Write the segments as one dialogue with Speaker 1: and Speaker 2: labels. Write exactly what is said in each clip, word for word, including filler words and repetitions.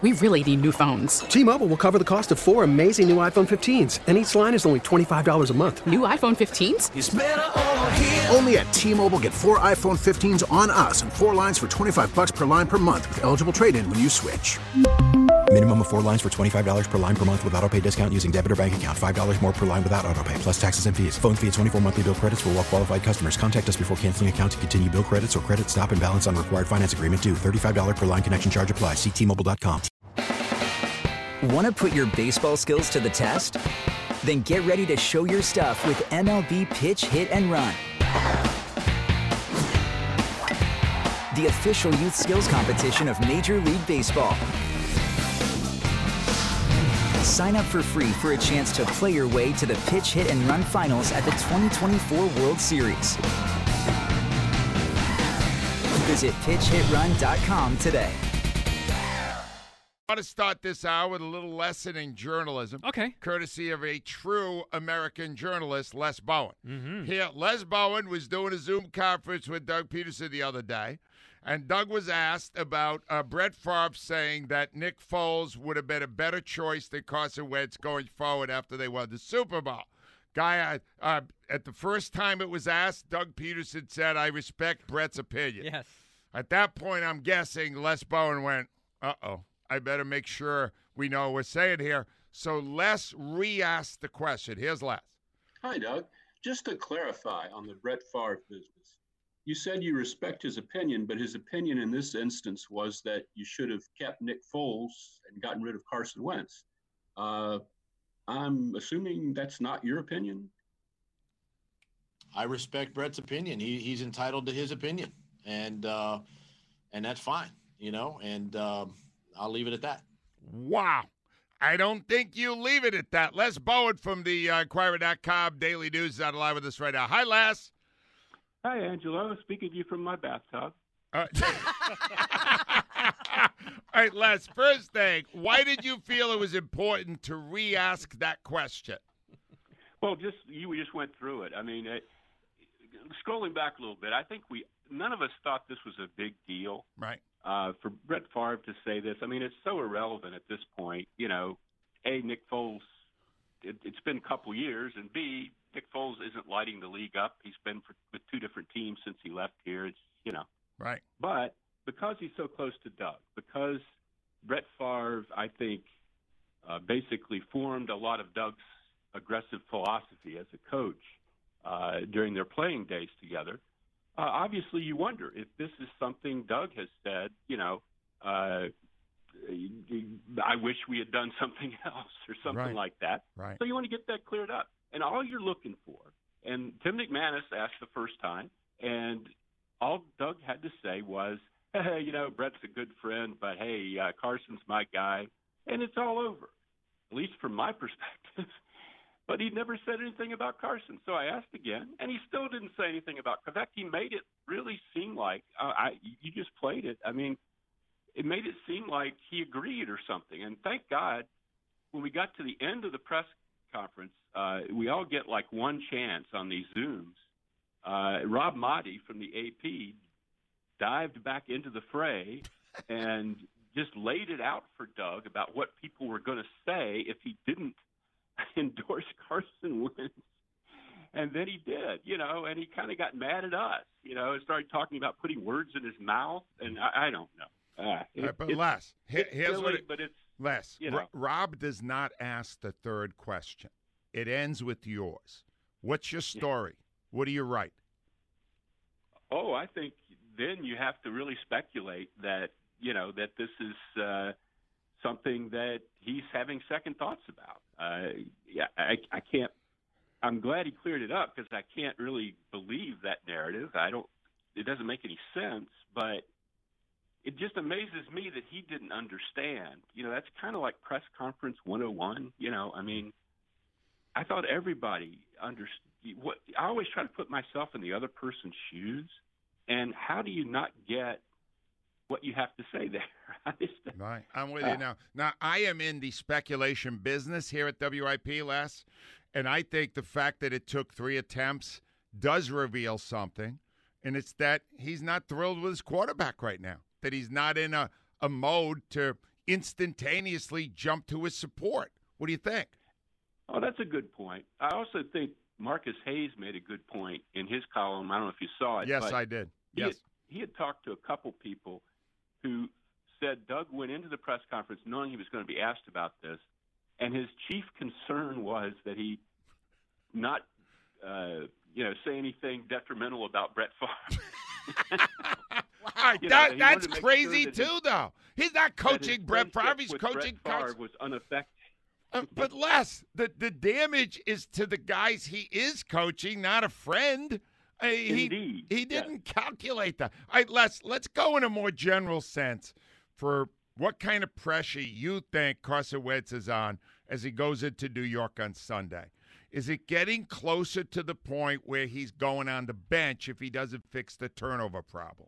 Speaker 1: We really need new phones.
Speaker 2: T-Mobile will cover the cost of four amazing new iPhone fifteens, and each line is only twenty-five dollars a month.
Speaker 1: New iPhone fifteens?
Speaker 3: It's better over here.
Speaker 4: Only at T-Mobile, get four iPhone fifteens on us and four lines for twenty-five dollars per line per month with eligible trade-in when you switch.
Speaker 5: Minimum of four lines for twenty-five dollars per line per month with autopay discount using debit or bank account. five dollars more per line without autopay, plus taxes and fees. Phone fee at twenty-four monthly bill credits for well-qualified customers. Contact us before canceling account to continue bill credits or credit stop and balance on required finance agreement due. thirty-five dollars per line connection charge applies. See T Mobile dot com.
Speaker 6: Want to put your baseball skills to the test? Then get ready to show your stuff with M L B Pitch, Hit, and Run. The official youth skills competition of Major League Baseball. Sign up for free for a chance to play your way to the Pitch, Hit, and Run finals at the twenty twenty-four World Series. Visit pitch hit run dot com today.
Speaker 7: I want to start this hour with a little lesson in journalism.
Speaker 8: Okay.
Speaker 7: Courtesy of a true American journalist, Les Bowen.
Speaker 8: Mm-hmm.
Speaker 7: Here, Les Bowen was doing a Zoom conference with Doug Peterson the other day, and Doug was asked about uh, Brett Favre saying that Nick Foles would have been a better choice than Carson Wentz going forward after they won the Super Bowl. Guy, uh, uh, at the first time it was asked, Doug Peterson said, "I respect Brett's opinion."
Speaker 8: Yes.
Speaker 7: At that point, I'm guessing Les Bowen went, uh-oh. I better make sure we know what we're saying here. So Les re-asked the question. Here's Les.
Speaker 9: Hi, Doug. Just to clarify on the Brett Favre business, you said you respect his opinion, but his opinion in this instance was that you should have kept Nick Foles and gotten rid of Carson Wentz. Uh, I'm assuming that's not your opinion?
Speaker 10: I respect Brett's opinion. He, he's entitled to his opinion, and uh, and that's fine, you know, and um, I'll leave it at that.
Speaker 7: Wow. I don't think you leave it at that. Les Bowen from the uh, Inquirer dot com Daily News is on live with us right now. Hi, Les.
Speaker 9: Hi, Angelo. Speaking to you from my bathtub.
Speaker 7: Uh, All right, Les, first thing, why did you feel it was important to re-ask that question?
Speaker 9: Well, just you just went through it. I mean, it, scrolling back a little bit, I think we none of us thought this was a big deal.
Speaker 7: Right.
Speaker 9: Uh, for Brett Favre to say this, I mean, it's so irrelevant at this point. You know, A, Nick Foles, it, it's been a couple years, and B, Nick Foles isn't lighting the league up. He's been for, with two different teams since he left here. It's, you know.
Speaker 7: Right.
Speaker 9: But because he's so close to Doug, because Brett Favre, I think, uh, basically formed a lot of Doug's aggressive philosophy as a coach uh, during their playing days together, Uh, obviously, you wonder if this is something Doug has said, you know, uh, I wish we had done something else or something
Speaker 7: right.
Speaker 9: like that.
Speaker 7: Right.
Speaker 9: So you want to get that cleared up. And all you're looking for, and Tim McManus asked the first time, and all Doug had to say was, hey, you know, Brett's a good friend, but, hey, uh, Carson's my guy, and it's all over, at least from my perspective. But he never said anything about Carson. So I asked again, and he still didn't say anything about – in fact, he made it really seem like uh, – I, you just played it. I mean, it made it seem like he agreed or something. And thank God, when we got to the end of the press conference, uh, we all get like one chance on these Zooms. Uh, Rob Motti from the A P dived back into the fray and just laid it out for Doug about what people were going to say if he didn't endorse Carson Wentz. And then he did, you know, and he kind of got mad at us, you know, and started talking about putting words in his mouth. And I, I don't know. Uh, it,
Speaker 7: right, but
Speaker 9: it's,
Speaker 7: Les, here,
Speaker 9: it's
Speaker 7: here's
Speaker 9: silly,
Speaker 7: what it,
Speaker 9: but it's,
Speaker 7: Les,
Speaker 9: you know.
Speaker 7: R- Rob does not ask the third question. It ends with yours. What's your story? Yeah. What do you write?
Speaker 9: Oh, I think then you have to really speculate that, you know, that this is uh, something that he's having second thoughts about. Uh, yeah, I, I can't. I'm glad he cleared it up because I can't really believe that narrative. I don't. It doesn't make any sense, but it just amazes me that he didn't understand. You know, that's kind of like press conference one oh one. You know, I mean, I thought everybody understood. What I always try to put myself in the other person's shoes, and how do you not get what you have to say there?
Speaker 7: Right, I'm with you now. Now, I am in the speculation business here at W I P, Les, and I think the fact that it took three attempts does reveal something, and it's that he's not thrilled with his quarterback right now, that he's not in a, a mode to, instantaneously jump to his support. What do you think?
Speaker 9: Oh, that's a good point. I also think Marcus Hayes made a good point in his column. I don't know if you saw it.
Speaker 7: Yes,
Speaker 9: but
Speaker 7: I did.
Speaker 9: He
Speaker 7: Yes.
Speaker 9: had, he had talked to a couple people who said Doug went into the press conference knowing he was going to be asked about this, and his chief concern was that he not, uh, you know, say anything detrimental about Brett Favre.
Speaker 7: All right,
Speaker 9: You know,
Speaker 7: that,
Speaker 9: that he
Speaker 7: that's
Speaker 9: wanted to make
Speaker 7: crazy
Speaker 9: sure that
Speaker 7: too,
Speaker 9: his-
Speaker 7: though. He's not
Speaker 9: that his
Speaker 7: coaching Brett Favre.
Speaker 9: friendship
Speaker 7: He's
Speaker 9: with
Speaker 7: coaching
Speaker 9: Brett Favre
Speaker 7: Carson.
Speaker 9: was unaffected.
Speaker 7: Uh, but Les, the the damage is to the guys he is coaching, not a friend. Uh, he,
Speaker 9: Indeed.
Speaker 7: He didn't calculate that. All right, Les, let's go in a more general sense for what kind of pressure you think Carson Wentz is on as he goes into New York on Sunday. Is it getting closer to the point where he's going on the bench if he doesn't fix the turnover problem?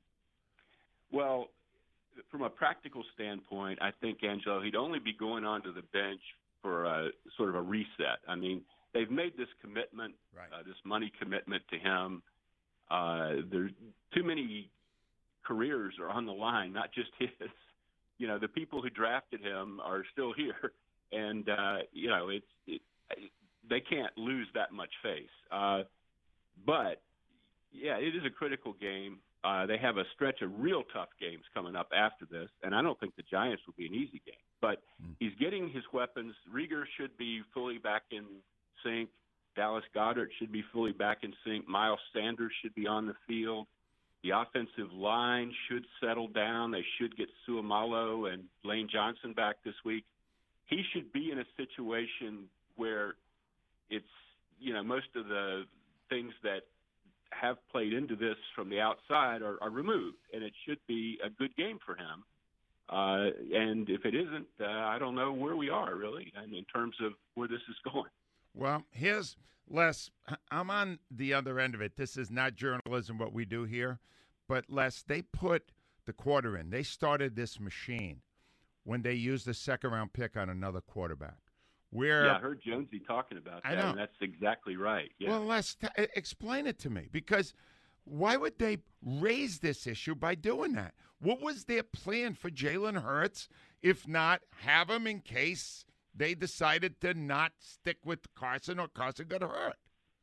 Speaker 9: Well, from a practical standpoint, I think, Angelo, he'd only be going onto the bench for a sort of a reset. I mean, they've made this commitment,
Speaker 7: Right.
Speaker 9: uh, this money commitment to him. Uh, there's too many careers are on the line, not just his. You know, the people who drafted him are still here, and uh, you know, it's it, they can't lose that much face. Uh, but yeah, it is a critical game. Uh, they have a stretch of real tough games coming up after this, and I don't think the Giants will be an easy game. But
Speaker 7: Mm.
Speaker 9: he's getting his weapons. Rieger should be fully back in sync. Dallas Goedert should be fully back in sync. Miles Sanders should be on the field. The offensive line should settle down. They should get Suamalo and Lane Johnson back this week. He should be in a situation where it's, you know, most of the things that have played into this from the outside are, are removed, and it should be a good game for him. Uh, and if it isn't, uh, I don't know where we are, really, and in terms of where this is going.
Speaker 7: Well, here's Les. I'm on the other end of it. This is not journalism, what we do here. But, Les, they put the quarter in. They started this machine when they used the second-round pick on another quarterback. Where,
Speaker 9: yeah, I heard Jonesy talking about that,
Speaker 7: I know.
Speaker 9: and that's exactly right. Yeah.
Speaker 7: Well, Les, t- explain it to me. Because why would they raise this issue by doing that? What was their plan for Jalen Hurts, if not have him in case they decided to not stick with Carson or Carson got hurt?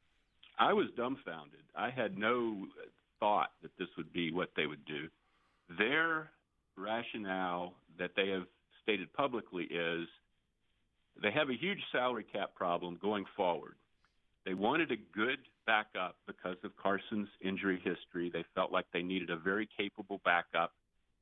Speaker 9: I was dumbfounded. I had no thought that this would be what they would do. Their rationale that they have stated publicly is they have a huge salary cap problem going forward. They wanted a good backup because of Carson's injury history. They felt like they needed a very capable backup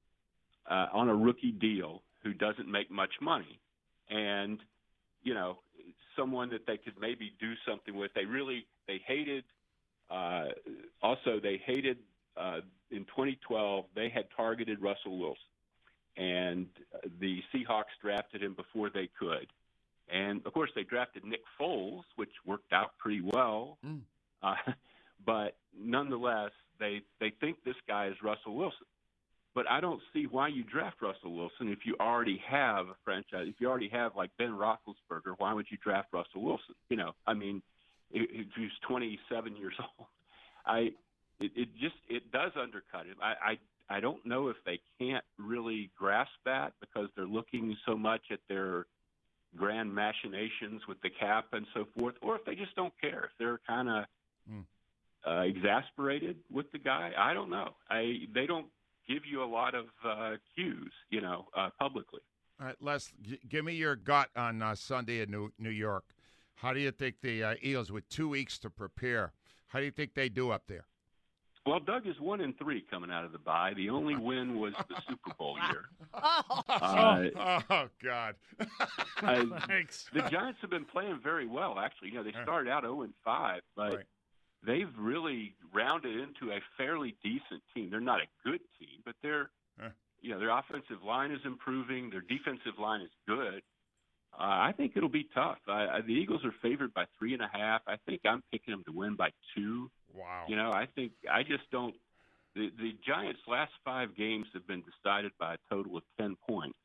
Speaker 9: uh, on a rookie deal who doesn't make much money. And, you know, someone that they could maybe do something with. They really, they hated, uh, also they hated uh, in twenty twelve, they had targeted Russell Wilson. And the Seahawks drafted him before they could. And, of course, they drafted Nick Foles, which worked out pretty well.
Speaker 7: Mm.
Speaker 9: Uh, but nonetheless, they, they think this guy is Russell Wilson. But I don't see why you draft Russell Wilson if you already have a franchise. If you already have, like, Ben Roethlisberger, why would you draft Russell Wilson? You know, I mean, if he's twenty-seven years old. I it, it just it does undercut him. I, I I don't know if they can't really grasp that because they're looking so much at their grand machinations with the cap and so forth, or if they just don't care, if they're kind of mm. uh, exasperated with the guy. I don't know. I they don't give you a lot of uh, cues, you know, uh, publicly.
Speaker 7: All right, Les, g- give me your gut on uh, Sunday in New, New York. How do you think the uh, Eagles, with two weeks to prepare, how do you think they do up there?
Speaker 9: Well, Doug is one and three coming out of the bye. The only win was the Super Bowl year.
Speaker 7: Oh,
Speaker 9: uh,
Speaker 7: oh, oh God!
Speaker 9: uh, the Giants have been playing very well, actually. You know, they started out zero and five, but
Speaker 7: right.
Speaker 9: they've really rounded into a fairly decent team. They're not a good team, but they're, huh. you know, their offensive line is improving. Their defensive line is good. Uh, I think it'll be tough. Uh, the Eagles are favored by three and a half. I think I'm picking them to win by two.
Speaker 7: Wow.
Speaker 9: You know, I think I just don't. The, the Giants' last five games have been decided by a total of ten points,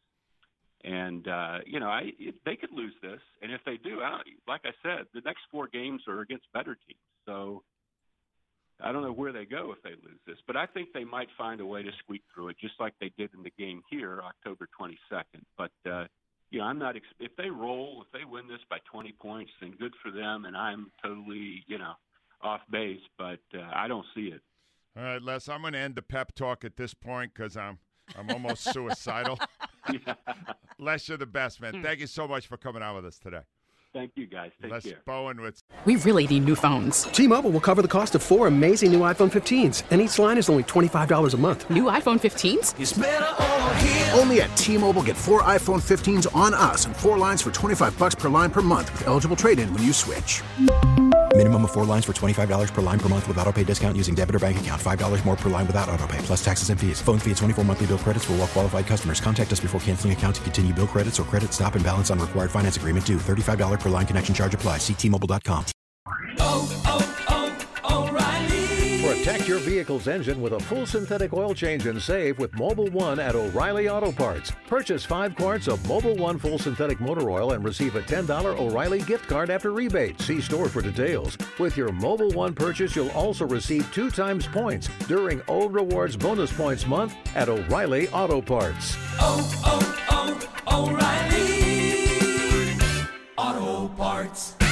Speaker 9: and uh, you know, I it, they could lose this, and if they do, I, like I said, the next four games are against better teams. So I don't know where they go if they lose this, but I think they might find a way to squeak through it, just like they did in the game here, October twenty-second. But, uh, you know, I'm not ex- – if they roll, if they win this by twenty points, then good for them, and I'm totally, you know, off base, but uh, I don't see it.
Speaker 7: All right, Les, I'm going to end the pep talk at this point because I'm, I'm almost suicidal.
Speaker 9: Yeah.
Speaker 7: Les, you're the best, man. Thank you so much for coming out with us today.
Speaker 9: Thank you, guys. Take
Speaker 7: Les
Speaker 9: care.
Speaker 7: Bowen with
Speaker 1: We really need new phones.
Speaker 2: T-Mobile will cover the cost of four amazing new iPhone fifteens, and each line is only twenty-five dollars a month.
Speaker 1: New iPhone fifteens?
Speaker 4: Only at T-Mobile, get four iPhone fifteens on us and four lines for twenty-five bucks per line per month with eligible trade-in when you switch.
Speaker 5: Minimum of four lines for twenty-five dollars per line per month with autopay discount using debit or bank account. five dollars more per line without autopay, plus taxes and fees. Phone fee at twenty-four monthly bill credits for well-qualified customers. Contact us before canceling account to continue bill credits or credit stop and balance on required finance agreement due. thirty-five dollars per line connection charge applies. See T Mobile dot com.
Speaker 3: Oh, oh, O'Reilly. Protect your vehicle's engine with a full synthetic oil change and save with Mobile One at O'Reilly Auto Parts. Purchase five quarts of Mobile One full synthetic motor oil and receive a ten dollars O'Reilly gift card after rebate. See store for details. With your Mobile One purchase, you'll also receive two times points during O Rewards Bonus Points Month at O'Reilly Auto Parts.
Speaker 8: Oh, oh, oh, O'Reilly Auto Parts.